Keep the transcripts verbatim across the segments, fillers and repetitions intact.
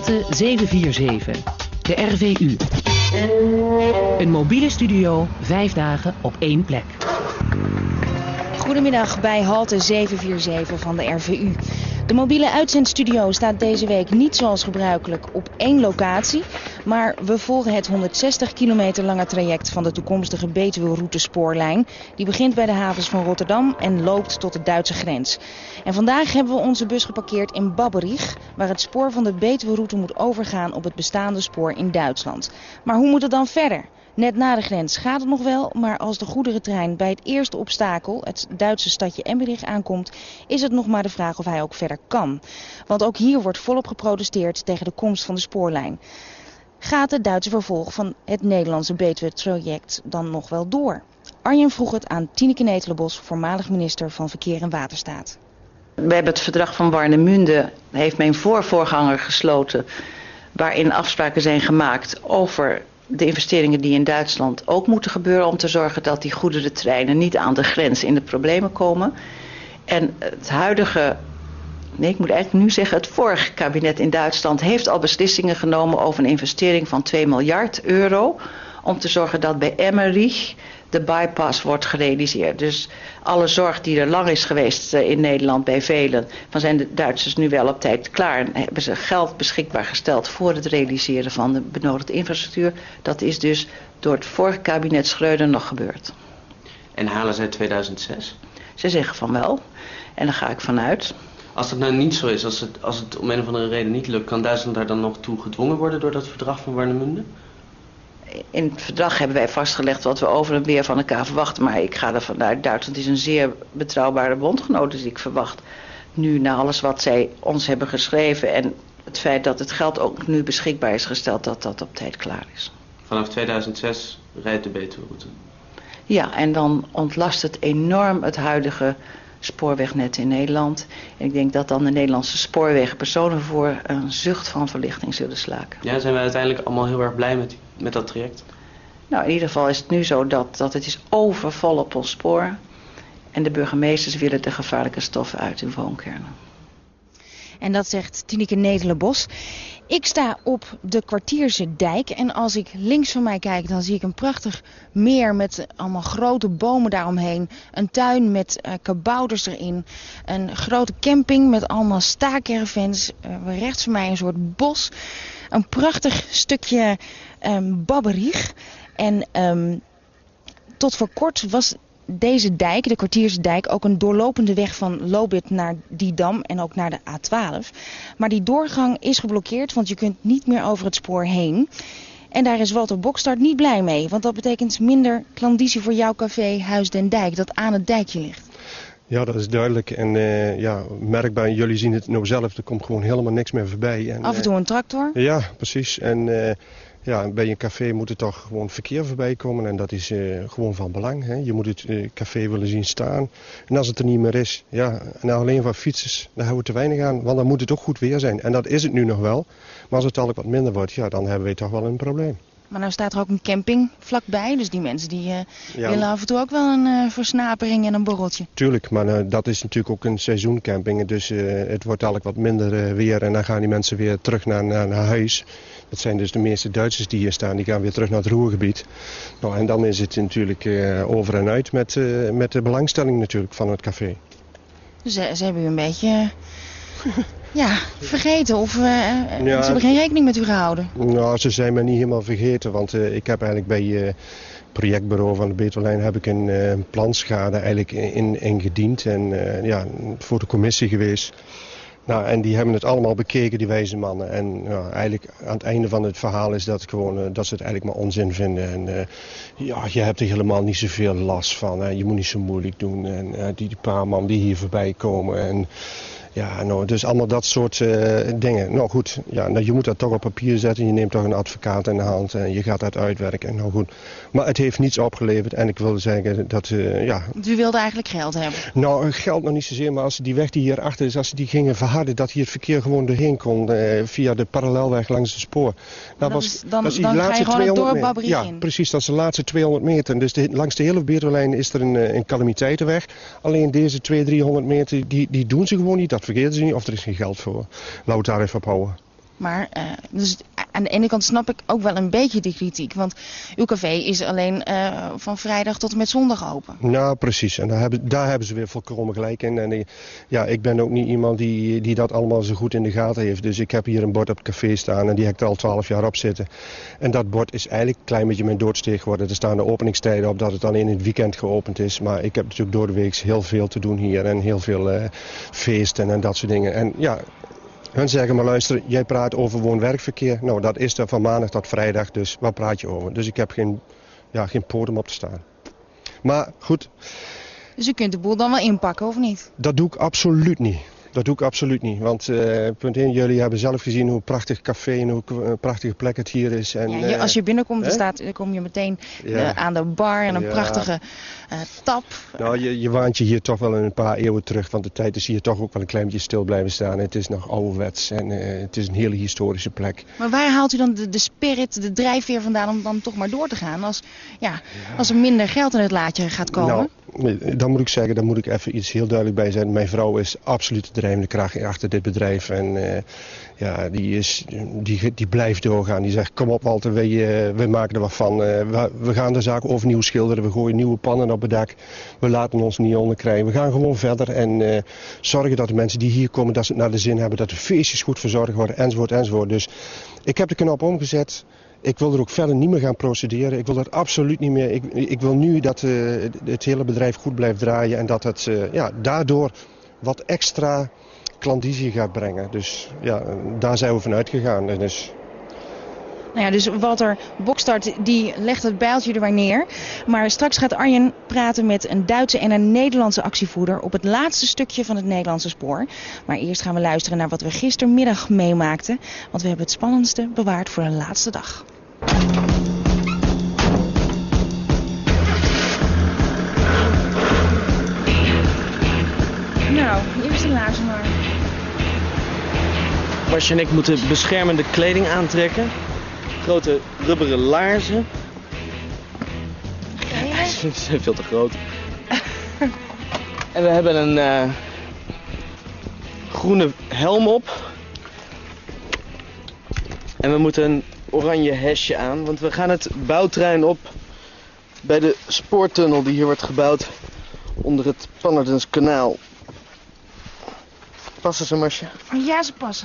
HALTE zeven vier zeven, de R V U. Een mobiele studio, vijf dagen op één plek. Goedemiddag bij HALTE zeven vier zeven van de R V U. De mobiele uitzendstudio staat deze week niet zoals gebruikelijk op één locatie, maar we volgen het honderdzestig kilometer lange traject van de toekomstige Betuwe-routespoorlijn. Die begint bij de havens van Rotterdam en loopt tot de Duitse grens. En vandaag hebben we onze bus geparkeerd in Babberich, waar het spoor van de Betuwe-route moet overgaan op het bestaande spoor in Duitsland. Maar hoe moet het dan verder? Net na de grens gaat het nog wel, maar als de goederentrein bij het eerste obstakel, het Duitse stadje Emmerich, aankomt, is het nog maar de vraag of hij ook verder kan. Want ook hier wordt volop geprotesteerd tegen de komst van de spoorlijn. Gaat het Duitse vervolg van het Nederlandse Betuwe-traject dan nog wel door? Arjen vroeg het aan Tineke Netelenbos, voormalig minister van Verkeer en Waterstaat. We hebben het verdrag van Warnemünde, heeft mijn voorvoorganger gesloten, waarin afspraken zijn gemaakt over de investeringen die in Duitsland ook moeten gebeuren om te zorgen dat die goederentreinen niet aan de grens in de problemen komen. En het huidige, nee ik moet eigenlijk nu zeggen, het vorige kabinet in Duitsland heeft al beslissingen genomen over een investering van twee miljard euro om te zorgen dat bij Emmerich de bypass wordt gerealiseerd. Dus alle zorg die er lang is geweest in Nederland bij velen, van zijn de Duitsers nu wel op tijd klaar en hebben ze geld beschikbaar gesteld voor het realiseren van de benodigde infrastructuur. Dat is dus door het vorige kabinet Schröder nog gebeurd. En halen zij tweeduizend zes? Ze zeggen van wel. En daar ga ik vanuit. Als dat nou niet zo is, als het, als het om een of andere reden niet lukt, kan Duitsland daar dan nog toe gedwongen worden door dat verdrag van Warnemünde? In het verdrag hebben wij vastgelegd wat we over en weer van elkaar verwachten. Maar ik ga ervan uit, Duitsland is een zeer betrouwbare bondgenoot. Dus ik verwacht nu na alles wat zij ons hebben geschreven en het feit dat het geld ook nu beschikbaar is gesteld, dat dat op tijd klaar is. Vanaf tweeduizend zes rijdt de Betuwe-route? Ja, en dan ontlast het enorm het huidige spoorwegnet in Nederland. En ik denk dat dan de Nederlandse spoorwegen personenvervoer een zucht van verlichting zullen slaken. Ja, zijn wij uiteindelijk allemaal heel erg blij met, met dat traject? Nou, in ieder geval is het nu zo dat, dat het is overvol op ons spoor. En de burgemeesters willen de gevaarlijke stoffen uit hun woonkernen. En dat zegt Tineke Netelenbos. Ik sta op de Kwartierse dijk en als ik links van mij kijk, dan zie ik een prachtig meer met allemaal grote bomen daaromheen. Een tuin met uh, kabouters erin. Een grote camping met allemaal staakervens. Uh, rechts van mij een soort bos. Een prachtig stukje um, Babberich. En um, tot voor kort was deze dijk, de Kwartierse dijk, ook een doorlopende weg van Lobith naar Didam en ook naar de A twaalf. Maar die doorgang is geblokkeerd, want je kunt niet meer over het spoor heen. En daar is Walter Bokstart niet blij mee, want dat betekent minder klandizie voor jouw café Huis den Dijk, dat aan het dijkje ligt. Ja, dat is duidelijk en uh, ja, merkbaar, jullie zien het nou zelf, er komt gewoon helemaal niks meer voorbij. En, af en toe een tractor? Uh, ja, precies. En uh, ja, bij een café moet er toch gewoon verkeer voorbij komen en dat is uh, gewoon van belang. Hè. Je moet het uh, café willen zien staan en als het er niet meer is, ja, en alleen van fietsers, daar houden we te weinig aan, want dan moet het ook goed weer zijn. En dat is het nu nog wel, maar als het al wat minder wordt, ja, dan hebben we toch wel een probleem. Maar nou staat er ook een camping vlakbij, dus die mensen die uh, ja, willen af en toe ook wel een uh, versnapering en een borreltje. Tuurlijk, maar uh, dat is natuurlijk ook een seizoencamping, dus uh, het wordt eigenlijk wat minder uh, weer en dan gaan die mensen weer terug naar, naar, naar huis. Dat zijn dus de meeste Duitsers die hier staan, die gaan weer terug naar het Ruhrgebied. Nou, en dan is het natuurlijk uh, over en uit met, uh, met de belangstelling natuurlijk van het café. Dus uh, ze hebben u een beetje ja, vergeten of uh, ja, ze hebben geen rekening met u gehouden? Nou, ze zijn me niet helemaal vergeten, want uh, ik heb eigenlijk bij het uh, projectbureau van de Betuwelijn heb ik een uh, planschade eigenlijk in, ingediend en uh, ja, voor de commissie geweest. Nou, en die hebben het allemaal bekeken, die wijze mannen. En ja, eigenlijk aan het einde van het verhaal is dat, gewoon, uh, dat ze het eigenlijk maar onzin vinden. En uh, ja, je hebt er helemaal niet zoveel last van. Hè. Je moet niet zo moeilijk doen. En uh, die, die paar man die hier voorbij komen. En ja, nou, dus allemaal dat soort uh, dingen. Nou goed, ja, nou, je moet dat toch op papier zetten. Je neemt toch een advocaat in de hand en je gaat dat uitwerken. Nou goed, maar het heeft niets opgeleverd. En ik wilde zeggen dat, uh, ja... U wilde eigenlijk geld hebben? Nou, geld nog niet zozeer, maar als die weg die hier achter is, als ze die gingen verharden, dat hier het verkeer gewoon doorheen kon uh, via de parallelweg langs het spoor. Dat was, is, dan dat is dan ga je gewoon door Babberich ja, in? Precies, dat is de laatste tweehonderd meter. Dus de, langs de hele Betuwelijn is er een, een calamiteitenweg. Alleen deze tweehonderd, driehonderd meter, die, die doen ze gewoon niet. Dat vergeten ze niet of er is geen geld voor. Laten we het daar even op houden. Maar uh, dus aan de ene kant snap ik ook wel een beetje de kritiek. Want uw café is alleen uh, van vrijdag tot en met zondag open. Nou, precies. En daar hebben, daar hebben ze weer volkomen gelijk in. En ja, ik ben ook niet iemand die, die dat allemaal zo goed in de gaten heeft. Dus ik heb hier een bord op het café staan en die heb ik er al twaalf jaar op zitten. En dat bord is eigenlijk een klein beetje mijn doodsteek geworden. Er staan de openingstijden op dat het dan in het weekend geopend is. Maar ik heb natuurlijk door de week heel veel te doen hier. En heel veel uh, feesten en dat soort dingen. En ja... Hun zeggen maar luister, jij praat over woon-werkverkeer. Nou, dat is er van maandag tot vrijdag, dus waar praat je over? Dus ik heb geen, ja, geen podium op te staan. Maar goed. Dus u kunt de boel dan wel inpakken, of niet? Dat doe ik absoluut niet. Dat doe ik absoluut niet. Want uh, punt één, jullie hebben zelf gezien hoe prachtig café en hoe uh, prachtige plek het hier is. En, ja, je, als je binnenkomt, dan, staat, dan kom je meteen ja. uh, aan de bar en een ja. prachtige uh, tap. Nou, je, je waant je hier toch wel een paar eeuwen terug. Want de tijd is hier toch ook wel een klein beetje stil blijven staan. Het is nog ouderwets en uh, het is een hele historische plek. Maar waar haalt u dan de, de spirit, de drijfveer vandaan om dan toch maar door te gaan? Als, ja, ja. als er minder geld in het laadje gaat komen? Nou, dan moet ik zeggen, dan moet ik even iets heel duidelijk bij zijn. Mijn vrouw is absoluut de drijvende kracht achter dit bedrijf. En uh, ja, die, is, die, die blijft doorgaan. Die zegt, kom op Walter, wij, uh, wij maken er wat van. Uh, we, we gaan de zaak overnieuw schilderen. We gooien nieuwe pannen op het dak. We laten ons niet onderkrijgen. We gaan gewoon verder en uh, zorgen dat de mensen die hier komen, dat ze het naar de zin hebben. Dat de feestjes goed verzorgd worden, enzovoort, enzovoort. Dus ik heb de knop omgezet. Ik wil er ook verder niet meer gaan procederen. Ik wil dat absoluut niet meer. Ik, ik wil nu dat uh, het hele bedrijf goed blijft draaien. En dat het uh, ja, daardoor wat extra klandizie gaat brengen. Dus ja, daar zijn we van uitgegaan. Dus... Nou ja, dus Walter Bokstart die legt het bijltje er maar neer. Maar straks gaat Arjen praten met een Duitse en een Nederlandse actievoerder op het laatste stukje van het Nederlandse spoor. Maar eerst gaan we luisteren naar wat we gistermiddag meemaakten. Want we hebben het spannendste bewaard voor een laatste dag. Nou, eerst de laarzen maar. Marcia en ik moeten beschermende kleding aantrekken. Grote rubberen laarzen. Ja, ze zijn veel te groot. En we hebben een uh, groene helm op. En we moeten een oranje hesje aan, want we gaan het bouwterrein op bij de spoortunnel die hier wordt gebouwd onder het Pannerdenskanaal. Passen ze, Marcia? Ja, ze passen.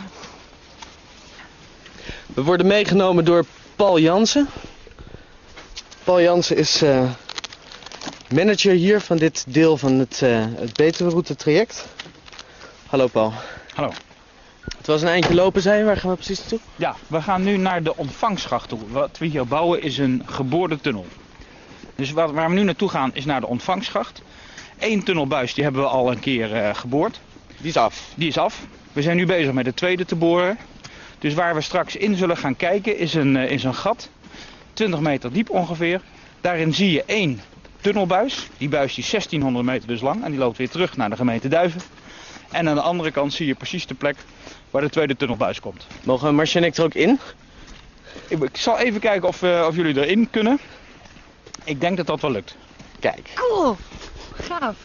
We worden meegenomen door Paul Jansen. Paul Jansen is uh, manager hier van dit deel van het, uh, het Betuweroute traject. Hallo Paul. Hallo. Het was een eindje lopen, zei je. Waar gaan we precies naartoe? Ja, we gaan nu naar de ontvangsgracht toe. Wat we hier bouwen is een geboorde tunnel. Dus waar we nu naartoe gaan is naar de ontvangsgracht. Eén tunnelbuis die hebben we al een keer uh, geboord. Die is af. Die is af. We zijn nu bezig met de tweede te boren. Dus waar we straks in zullen gaan kijken is een, uh, is een gat. twintig meter diep ongeveer. Daarin zie je één tunnelbuis. Die buis die is zestienhonderd meter dus lang. En die loopt weer terug naar de gemeente Duiven. En aan de andere kant zie je precies de plek waar de tweede tunnelbuis komt. Mogen Marcia en ik er ook in? Ik, ik zal even kijken of, uh, of jullie erin kunnen. Ik denk dat dat wel lukt. Kijk. Cool. Gaaf.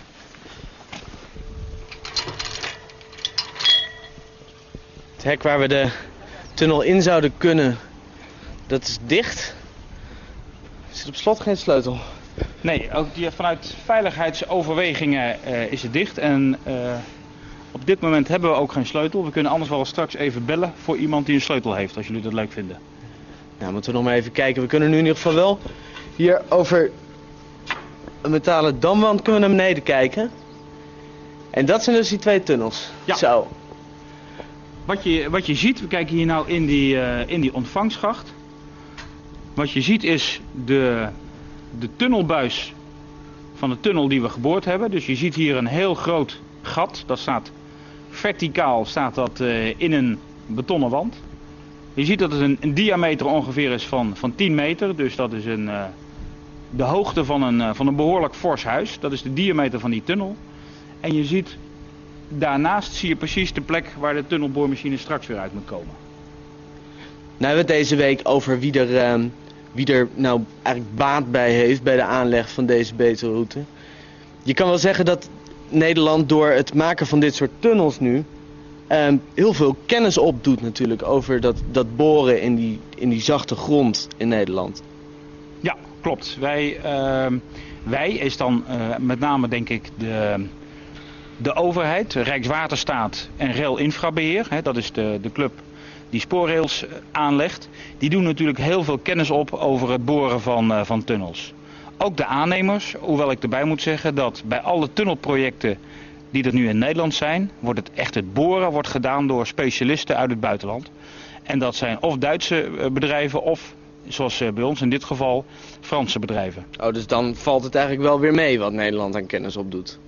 Het hek waar we de tunnel in zouden kunnen, dat is dicht. Er zit op slot geen sleutel. Nee, ook die, vanuit veiligheidsoverwegingen uh, is het dicht. En uh, op dit moment hebben we ook geen sleutel. We kunnen anders wel straks even bellen voor iemand die een sleutel heeft, als jullie dat leuk vinden. Nou, moeten we nog maar even kijken. We kunnen nu in ieder geval wel hier over een metalen damwand kunnen we naar beneden kijken. En dat zijn dus die twee tunnels. Ja. Zo. Wat je, wat je ziet, we kijken hier nou in die, uh, in die ontvangsgracht. Wat je ziet is de, de tunnelbuis van de tunnel die we geboord hebben. Dus je ziet hier een heel groot gat. Dat staat verticaal staat dat, uh, in een betonnen wand. Je ziet dat het een, een diameter ongeveer is van, van tien meter. Dus dat is een, uh, de hoogte van een, uh, van een behoorlijk fors huis. Dat is de diameter van die tunnel. En je ziet, daarnaast zie je precies de plek waar de tunnelboormachine straks weer uit moet komen. Nou hebben we het deze week over wie er, uh, wie er nou eigenlijk baat bij heeft bij de aanleg van deze Betuweroute. Je kan wel zeggen dat Nederland door het maken van dit soort tunnels nu uh, heel veel kennis opdoet natuurlijk over dat, dat boren in die, in die zachte grond in Nederland. Ja, klopt. Wij, uh, wij is dan uh, met name denk ik de, de overheid, Rijkswaterstaat en Rail Infrabeheer. Hè, dat is de, de club die spoorrails aanlegt. Die doen natuurlijk heel veel kennis op over het boren van, uh, van tunnels. Ook de aannemers, hoewel ik erbij moet zeggen dat bij alle tunnelprojecten die er nu in Nederland zijn, wordt het echt het boren wordt gedaan door specialisten uit het buitenland. En dat zijn of Duitse bedrijven of, zoals bij ons in dit geval, Franse bedrijven. Oh, dus dan valt het eigenlijk wel weer mee wat Nederland aan kennis opdoet?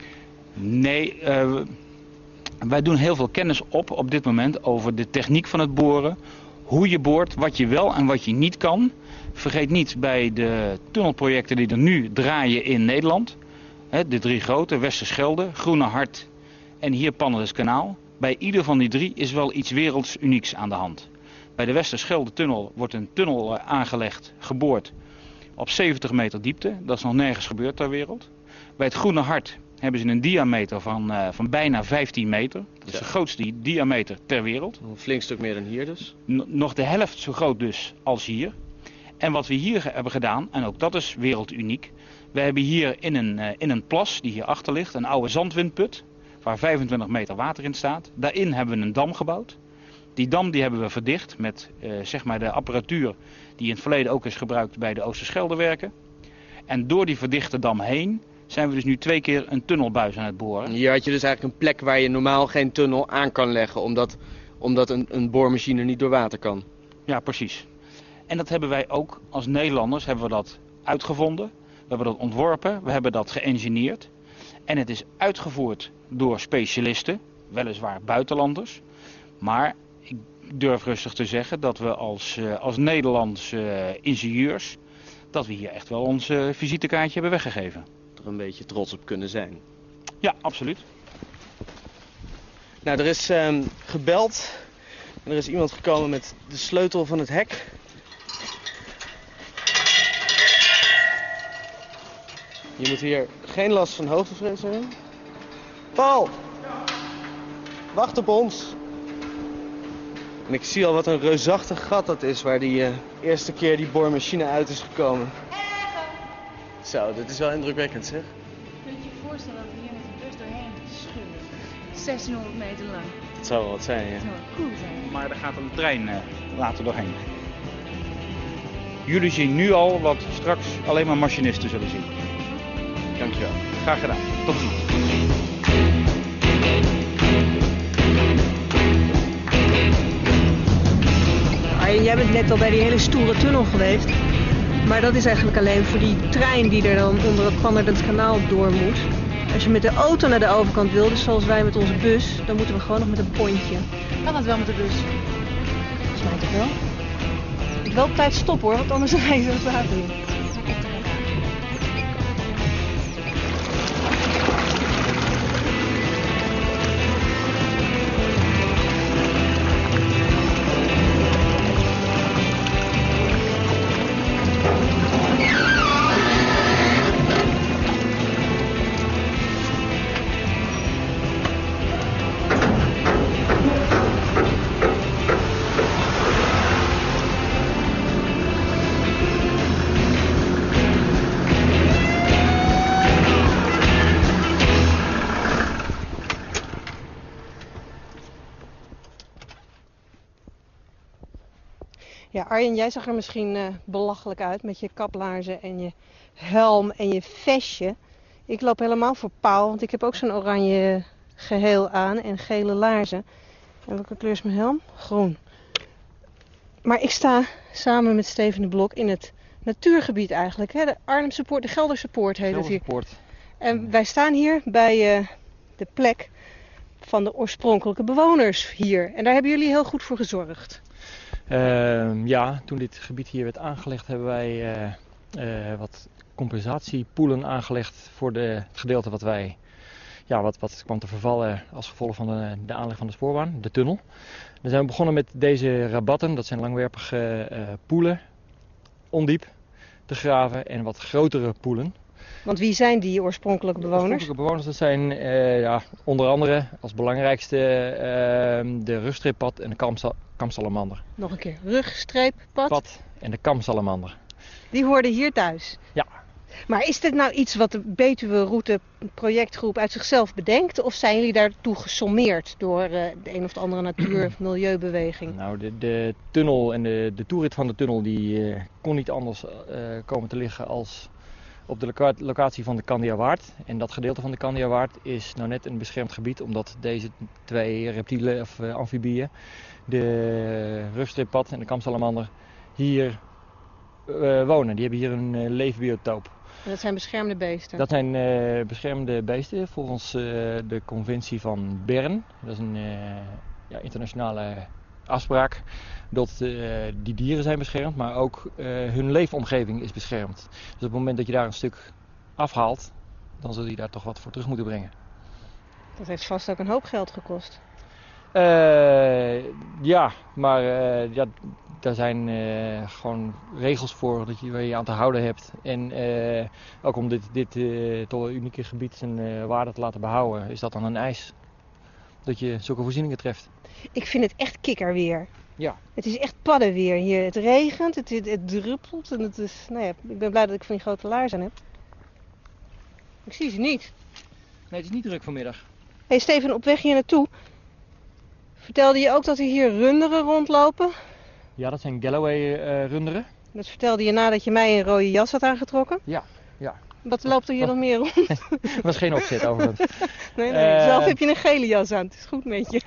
Nee, uh, wij doen heel veel kennis op op dit moment over de techniek van het boren. Hoe je boort, wat je wel en wat je niet kan. Vergeet niet bij de tunnelprojecten die er nu draaien in Nederland. Hè, de drie grote, Westerschelde, Groene Hart en hier Pannerdenskanaal. Bij ieder van die drie is wel iets werelds unieks aan de hand. Bij de Westerschelde-tunnel wordt een tunnel aangelegd, geboord op zeventig meter diepte. Dat is nog nergens gebeurd ter wereld. Bij het Groene Hart hebben ze een diameter van, uh, van bijna vijftien meter. Dat is ja. de grootste diameter ter wereld. Een flink stuk meer dan hier dus. N- nog de helft zo groot dus als hier. En wat we hier hebben gedaan, en ook dat is werelduniek. We hebben hier in een, uh, in een plas die hier achter ligt, een oude zandwindput. Waar vijfentwintig meter water in staat. Daarin hebben we een dam gebouwd. Die dam die hebben we verdicht met uh, zeg maar de apparatuur die in het verleden ook is gebruikt bij de Oosterscheldewerken. En door die verdichte dam heen zijn we dus nu twee keer een tunnelbuis aan het boren. Hier had je dus eigenlijk een plek waar je normaal geen tunnel aan kan leggen, omdat, omdat een, een boormachine niet door water kan. Ja, precies. En dat hebben wij ook als Nederlanders hebben we dat uitgevonden. We hebben dat ontworpen, we hebben dat geëngineerd. En het is uitgevoerd door specialisten, weliswaar buitenlanders. Maar ik durf rustig te zeggen dat we als, uh, als Nederlandse uh, ingenieurs, dat we hier echt wel ons uh, visitekaartje hebben weggegeven. Er een beetje trots op kunnen zijn. Ja, absoluut. Nou, er is um, gebeld en er is iemand gekomen met de sleutel van het hek. Je moet hier geen last van hoogtevrees hebben. Paul! Wacht op ons! En ik zie al wat een reusachtig gat dat is waar die uh, eerste keer die boormachine uit is gekomen. Zo, dit is wel indrukwekkend zeg. Kun je je voorstellen dat we hier met de bus doorheen schuren? zestienhonderd meter lang. Dat zou wel wat zijn, ja. Dat zou wel cool zijn. Maar er gaat een trein uh, later doorheen. Jullie zien nu al wat straks alleen maar machinisten zullen zien. Dankjewel. Graag gedaan. Tot ziens. Arjen, jij bent net al bij die hele stoere tunnel geweest. Maar dat is eigenlijk alleen voor die trein die er dan onder het Pannerdenskanaal door moet. Als je met de auto naar de overkant wil, dus zoals wij met onze bus, dan moeten we gewoon nog met een pontje. Kan dat wel met de bus? Volgens mij toch wel? Ik wel op tijd stoppen hoor, want anders rij je zo het water in. Ja, Arjen, jij zag er misschien uh, belachelijk uit met je kaplaarzen en je helm en je vestje. Ik loop helemaal voor paal, want ik heb ook zo'n oranje geheel aan en gele laarzen. En welke kleur is mijn helm? Groen. Maar ik sta samen met Steven de Blok in het natuurgebied eigenlijk. Hè? De Arnhemse Poort, de Gelderse Poort heet het hier. Poort. En wij staan hier bij uh, de plek van de oorspronkelijke bewoners hier. En daar hebben jullie heel goed voor gezorgd. Uh, ja, toen dit gebied hier werd aangelegd hebben wij uh, uh, wat compensatiepoelen aangelegd voor de, het gedeelte wat wij, ja, wat, wat kwam te vervallen als gevolg van de, de aanleg van de spoorbaan, de tunnel. Dan zijn we begonnen met deze rabatten, dat zijn langwerpige uh, poelen, ondiep te graven en wat grotere poelen. Want wie zijn die oorspronkelijke bewoners? De oorspronkelijke bewoners dat zijn uh, ja, onder andere als belangrijkste uh, de rugstreeppad en de kamsal- kamsalamander. Nog een keer, rugstreeppad Pad en de kamsalamander. Die hoorden hier thuis? Ja. Maar is dit nou iets wat de Betuwe-route projectgroep uit zichzelf bedenkt? Of zijn jullie daartoe gesommeerd door uh, de een of de andere natuur-milieubeweging? Nou, de, de tunnel en de, de toerit van de tunnel die uh, kon niet anders uh, komen te liggen als op de loca- locatie van de Candiawaard. En dat gedeelte van de Candiawaard is nou net een beschermd gebied, omdat deze twee reptielen of uh, amfibieën, de rugstreeppad en de kamsalamander, hier uh, wonen. Die hebben hier een uh, leefbiotoop. En dat zijn beschermde beesten? Dat zijn uh, beschermde beesten volgens uh, de conventie van Bern. Dat is een uh, ja, internationale afspraak. Dat uh, die dieren zijn beschermd, maar ook uh, hun leefomgeving is beschermd. Dus op het moment dat je daar een stuk afhaalt, dan zul je daar toch wat voor terug moeten brengen. Dat heeft vast ook een hoop geld gekost. Uh, ja, maar uh, ja, daar zijn uh, gewoon regels voor dat je, waar je aan te houden hebt. En uh, ook om dit, dit uh, toch unieke gebied zijn uh, waarde te laten behouden, is dat dan een eis. Dat je zulke voorzieningen treft. Ik vind het echt kikkerweer. Ja. Het is echt paddenweer hier. Het regent, het, het, het druppelt en het is... Nou ja, ik ben blij dat ik van die grote laars aan heb. Ik zie ze niet. Nee, het is niet druk vanmiddag. Hé hey Steven, op weg hier naartoe vertelde je ook dat er hier runderen rondlopen? Ja, dat zijn Galloway uh, runderen. Dat vertelde je nadat je mij een rode jas had aangetrokken? Ja, ja. Wat loopt er hier nog meer rond? Dat was geen opzet overigens. nee, nee. Uh, zelf heb je een gele jas aan. Het is goed met je.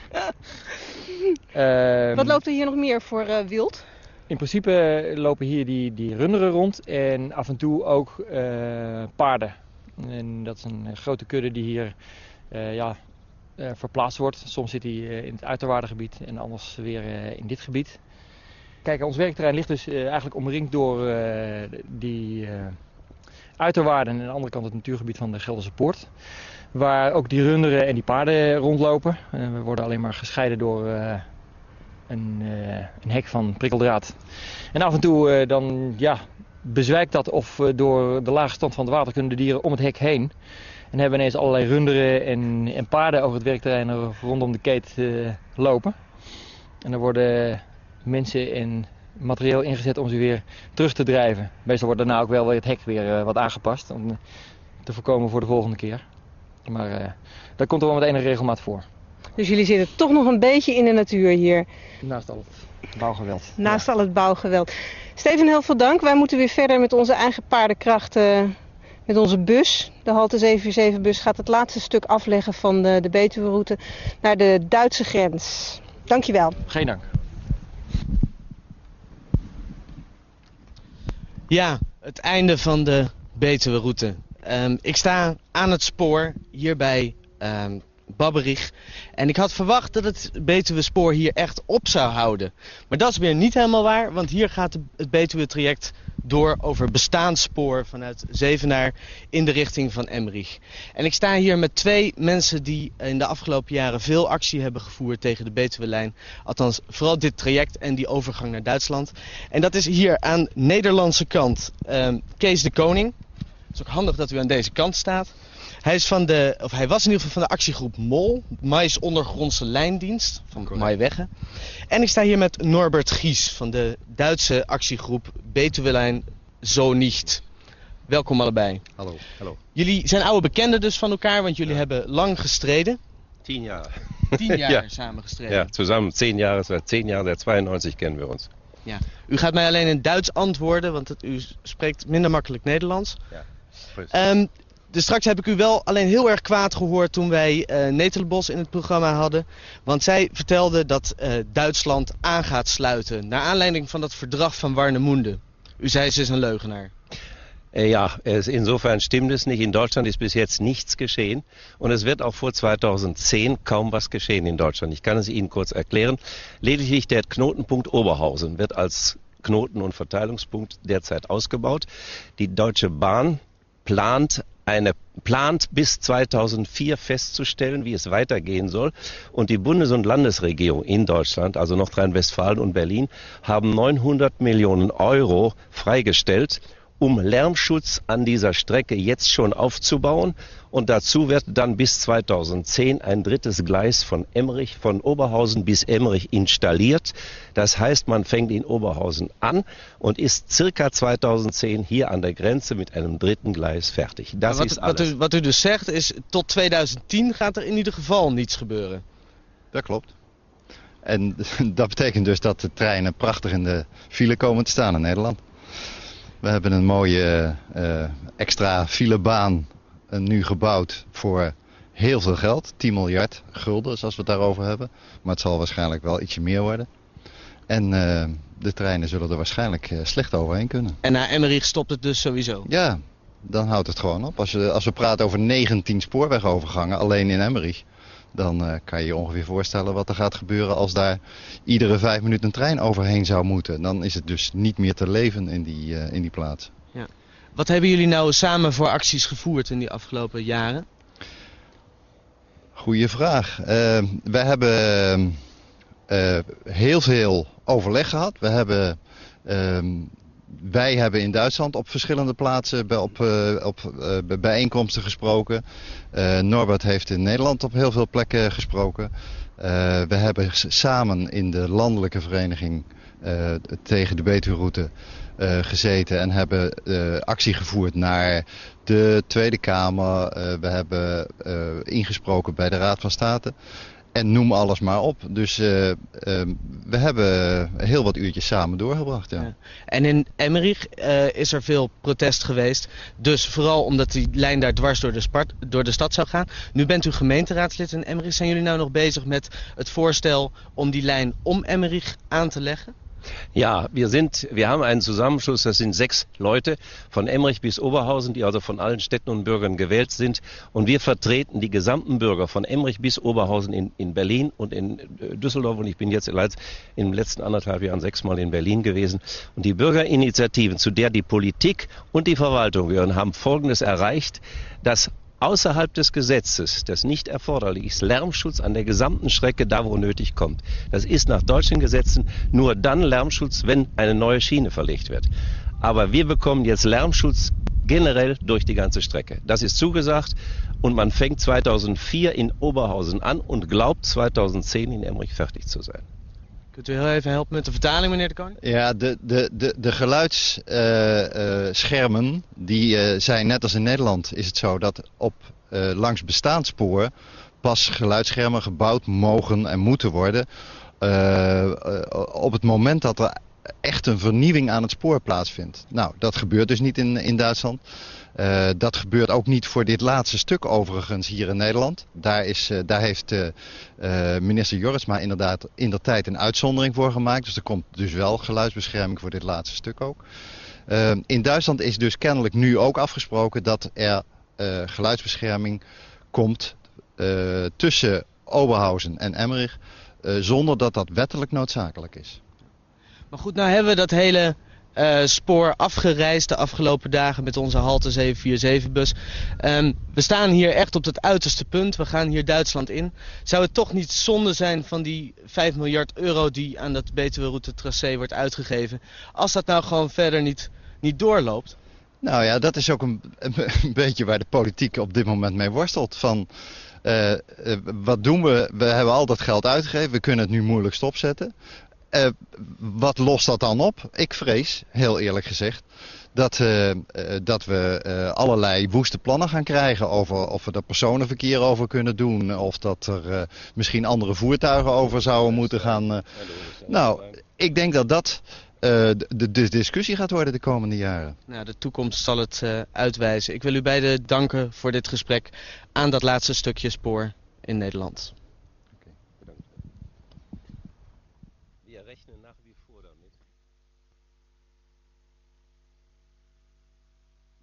uh, Wat loopt er hier nog meer voor uh, wild? In principe lopen hier die, die runderen rond en af en toe ook uh, paarden. En dat is een grote kudde die hier uh, ja, uh, verplaatst wordt. Soms zit hij uh, in het uiterwaardengebied en anders weer uh, in dit gebied. Kijk, ons werkterrein ligt dus uh, eigenlijk omringd door uh, die uh, uiterwaarden en aan de andere kant het natuurgebied van de Gelderse Poort. Waar ook die runderen en die paarden rondlopen. Uh, we worden alleen maar gescheiden door uh, een, uh, een hek van prikkeldraad. En af en toe uh, dan ja, bezwijkt dat of uh, door de lage stand van het water kunnen de dieren om het hek heen. En hebben ineens allerlei runderen en, en paarden over het werkterrein rondom de keet uh, lopen. En dan worden mensen en materieel ingezet om ze weer terug te drijven. Meestal wordt daarna ook wel weer het hek weer uh, wat aangepast om uh, te voorkomen voor de volgende keer. Maar uh, dat komt er wel met enige regelmaat voor. Dus jullie zitten toch nog een beetje in de natuur hier? Naast al het bouwgeweld. Naast ja. al het bouwgeweld. Steven, heel veel dank. Wij moeten weer verder met onze eigen paardenkracht, uh, met onze bus. De Halte zeven vier zeven bus gaat het laatste stuk afleggen van de, de Betuwe-route naar de Duitse grens. Dankjewel. Geen dank. Ja, het einde van de Betuwe-route. Um, ik sta aan het spoor hier bij um, Babberich. En ik had verwacht dat het Betuwe-spoor hier echt op zou houden. Maar dat is weer niet helemaal waar, want hier gaat het Betuwe-traject door over bestaanspoor vanuit Zevenaar in de richting van Emmerich. En ik sta hier met twee mensen die in de afgelopen jaren veel actie hebben gevoerd tegen de Betuwe-lijn. Althans, vooral dit traject en die overgang naar Duitsland. En dat is hier aan Nederlandse kant um, Kees de Koning. Het is ook handig dat u aan deze kant staat. Hij, is van de, of hij was in ieder geval van de actiegroep MOL, Mais Ondergrondse Lijndienst, van Maaiwegge. En ik sta hier met Norbert Gies van de Duitse actiegroep Betuwe-lijn Zo Nicht. Welkom allebei. Hallo, hallo. Jullie zijn oude bekenden dus van elkaar, want jullie ja. hebben lang gestreden. Tien jaar. Tien jaar ja. samen gestreden. Ja, samen tien jaar. Seit tien jaar, seit tweeënnegentig kennen we ons. Ja. U gaat mij alleen in Duits antwoorden, want het, u spreekt minder makkelijk Nederlands. Ja. Um, dus straks heb ik u wel alleen heel erg kwaad gehoord toen wij uh, Netelenbos in het programma hadden. Want zij vertelde dat uh, Duitsland aan gaat sluiten naar aanleiding van dat verdrag van Warnemünde. U zei ze is een leugenaar. Ja, insofern stimmt es nicht. In Deutschland ist bis jetzt nichts geschehen. Und es wird auch vor zweitausendzehn kaum was geschehen in Deutschland. Ich kann es Ihnen kurz erklären. Lediglich der Knotenpunkt Oberhausen wird als Knoten- und Verteilungspunkt derzeit ausgebaut. Die Deutsche Bahn plant eine plant bis zweitausendvier festzustellen, wie es weitergehen soll. Und die Bundes- und Landesregierung in Deutschland, also Nordrhein-Westfalen und Berlin, haben neunhundert Millionen Euro freigestellt, um Lärmschutz an dieser Strecke jetzt schon aufzubauen. Und dazu wird dann bis zweitausendzehn ein drittes Gleis von Emmerich, von Oberhausen bis Emmerich installiert. Das heißt, man fängt in Oberhausen an und ist circa zweitausendzehn hier an der Grenze mit einem dritten Gleis fertig. Dat wat, is alles. Wat u, wat u dus zegt is, tot tweeduizend tien gaat er in ieder geval niets gebeuren. Dat klopt. En dat betekent dus dat de treinen prachtig in de file komen te staan in Nederland. We hebben een mooie uh, extra filebaan uh, nu gebouwd voor heel veel geld. tien miljard gulden, als we het daarover hebben. Maar het zal waarschijnlijk wel ietsje meer worden. En uh, de treinen zullen er waarschijnlijk uh, slecht overheen kunnen. En na Emmerich stopt het dus sowieso? Ja, dan houdt het gewoon op. Als, je, als we praten over negentien spoorwegovergangen, alleen in Emmerich, dan uh, kan je je ongeveer voorstellen wat er gaat gebeuren als daar iedere vijf minuten een trein overheen zou moeten. Dan is het dus niet meer te leven in die, uh, in die plaats. Ja. Wat hebben jullie nou samen voor acties gevoerd in die afgelopen jaren? Goeie vraag. Uh, we hebben uh, heel veel overleg gehad. We hebben... Uh, Wij hebben in Duitsland op verschillende plaatsen bij, op, uh, op uh, bijeenkomsten gesproken. Uh, Norbert heeft in Nederland op heel veel plekken gesproken. Uh, we hebben samen in de landelijke vereniging uh, tegen de Betuweroute uh, gezeten en hebben uh, actie gevoerd naar de Tweede Kamer. Uh, we hebben uh, ingesproken bij de Raad van State. En noem alles maar op. Dus uh, uh, we hebben heel wat uurtjes samen doorgebracht. Ja. Ja. En in Emmerich uh, is er veel protest geweest. Dus vooral omdat die lijn daar dwars door de, Spart, door de stad zou gaan. Nu bent u gemeenteraadslid in Emmerich. Zijn jullie nou nog bezig met het voorstel om die lijn om Emmerich aan te leggen? Ja, wir sind, wir haben einen Zusammenschluss, das sind sechs Leute von Emmerich bis Oberhausen, die also von allen Städten und Bürgern gewählt sind. Und wir vertreten die gesamten Bürger von Emmerich bis Oberhausen in, in Berlin und in Düsseldorf. Und ich bin jetzt in den letzten anderthalb Jahren sechsmal in Berlin gewesen. Und die Bürgerinitiativen, zu der die Politik und die Verwaltung gehören, haben Folgendes erreicht, dass außerhalb des Gesetzes, das nicht erforderlich ist, Lärmschutz an der gesamten Strecke da, wo nötig kommt. Das ist nach deutschen Gesetzen nur dann Lärmschutz, wenn eine neue Schiene verlegt wird. Aber wir bekommen jetzt Lärmschutz generell durch die ganze Strecke. Das ist zugesagt und man fängt zweitausendvier in Oberhausen an und glaubt zweitausendzehn in Emmerich fertig zu sein. Kunt u heel even helpen met de vertaling, meneer de Koning? Ja, de, de, de, de geluidsschermen uh, uh, die uh, zijn net als in Nederland is het zo dat op uh, langs bestaand spoor pas geluidsschermen gebouwd mogen en moeten worden. Uh, uh, op het moment dat er echt een vernieuwing aan het spoor plaatsvindt. Nou, dat gebeurt dus niet in, in Duitsland. Uh, dat gebeurt ook niet voor dit laatste stuk overigens hier in Nederland. Daar, is, uh, daar heeft uh, uh, minister Jorritsma inderdaad in der tijd een uitzondering voor gemaakt. Dus er komt dus wel geluidsbescherming voor dit laatste stuk ook. Uh, in Duitsland is dus kennelijk nu ook afgesproken dat er uh, geluidsbescherming komt uh, tussen Oberhausen en Emmerich. Uh, zonder dat dat wettelijk noodzakelijk is. Maar goed, nou hebben we dat hele uh, spoor afgereisd de afgelopen dagen met onze Halte zeven vier zeven bus. Um, we staan hier echt op het uiterste punt. We gaan hier Duitsland in. Zou het toch niet zonde zijn van die vijf miljard euro die aan dat Betuweroute tracé wordt uitgegeven, als dat nou gewoon verder niet, niet doorloopt? Nou ja, dat is ook een, een, een beetje waar de politiek op dit moment mee worstelt. Van, uh, uh, wat doen we? We hebben al dat geld uitgegeven. We kunnen het nu moeilijk stopzetten. Uh, wat lost dat dan op? Ik vrees, heel eerlijk gezegd, dat, uh, uh, dat we uh, allerlei woeste plannen gaan krijgen over of we er personenverkeer over kunnen doen. Of dat er uh, misschien andere voertuigen over zouden moeten gaan. Uh, nou, ik denk dat dat uh, de, de discussie gaat worden de komende jaren. Nou, de toekomst zal het uh, uitwijzen. Ik wil u beiden danken voor dit gesprek aan dat laatste stukje spoor in Nederland.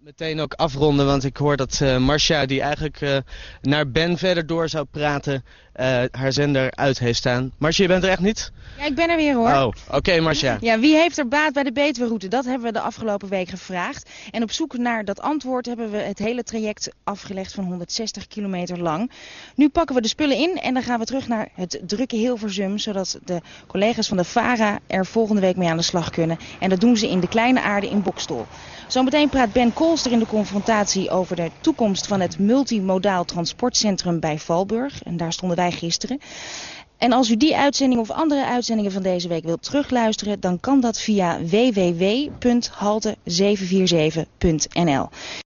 Meteen ook afronden, want ik hoor dat uh, Marcia, die eigenlijk uh, naar Ben verder door zou praten, uh, haar zender uit heeft staan. Marcia, je bent er echt niet? Ja, ik ben er weer hoor. Oh, oké okay, Marcia. Ja, wie heeft er baat bij de Betuweroute? Dat hebben we de afgelopen week gevraagd. En op zoek naar dat antwoord hebben we het hele traject afgelegd van honderdzestig kilometer lang. Nu pakken we de spullen in en dan gaan we terug naar het drukke Hilversum, zodat de collega's van de VARA er volgende week mee aan de slag kunnen. En dat doen ze in de Kleine Aarde in Boxtel. Zometeen praat Ben Kolster in de confrontatie over de toekomst van het multimodaal transportcentrum bij Valburg. En daar stonden wij gisteren. En als u die uitzending of andere uitzendingen van deze week wilt terugluisteren, dan kan dat via w w w punt halte zeven vier zeven punt n l.